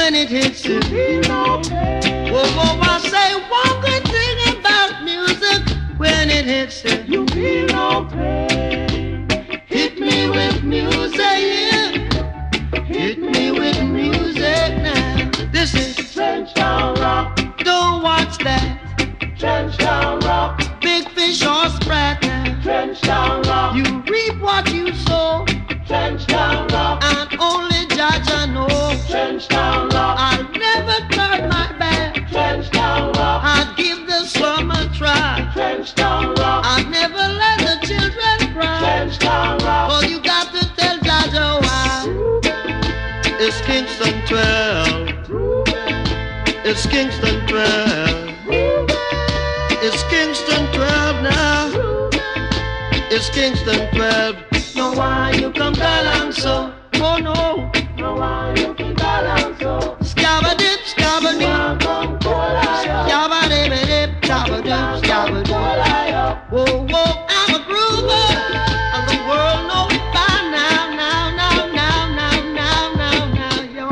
when it hits you. Whoa, whoa, I say one good thing about music when it hits you. You feel no pain. Hit me with music, yeah. Hit me with music now. This is Trenchtown Rock. Don't watch that. Trenchtown Rock. Big fish or sprat now. Trenchtown Rock. You reap what you sow. Trenchtown Rock. And only Jaja know. Trenchtown Rock. I'll never turn my back. Trenchtown Rock. I'll give the slum a try. Trenchtown Rock. I'll never let the children cry. Trenchtown Rock. Oh, you got to tell Jaja why. It's Kingston 12. It's Kingston 12. It's Kingston 12 now. It's Kingston 12. No, why you come down so? Oh no. No, why you come down so? Scabba-dip, scabba-dip. Scabba-dip, scabba-dip, scabba-dip. Whoa, whoa, I'm a groover. And the world knows by now, yo.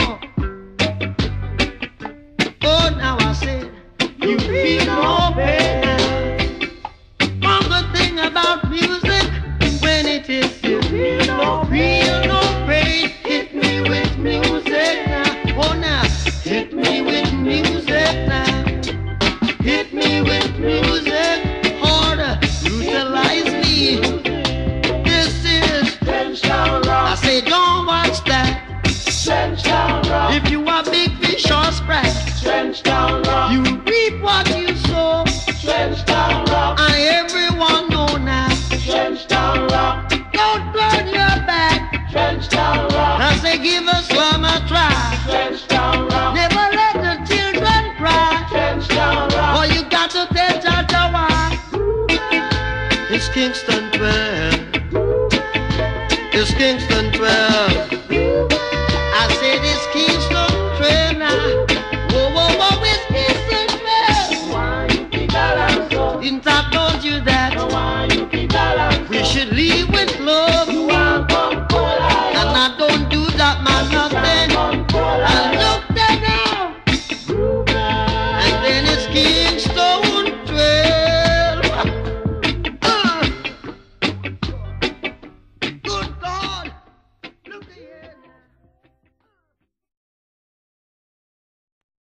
Oh, now I said, you feel no pain now. One good thing about music, when it is you feel no pain. Hit me with music now. Oh, now, hit me with music now. Hit me with music, harder, brutalize me. This is Trenchtown Rock. I say don't watch that. Trenchtown Rock. If you are big fish or sprat, Trenchtown Rock. You reap what you sow. Trenchtown Rock. And everyone know now. Trenchtown Rock. Don't turn your back. Trenchtown Rock. I say give us one a try. Trenchtown Rock. Never let the children cry. Trenchtown Rock. Oh, you got to tell Jaja why. It's Kingston 12. It's Kingston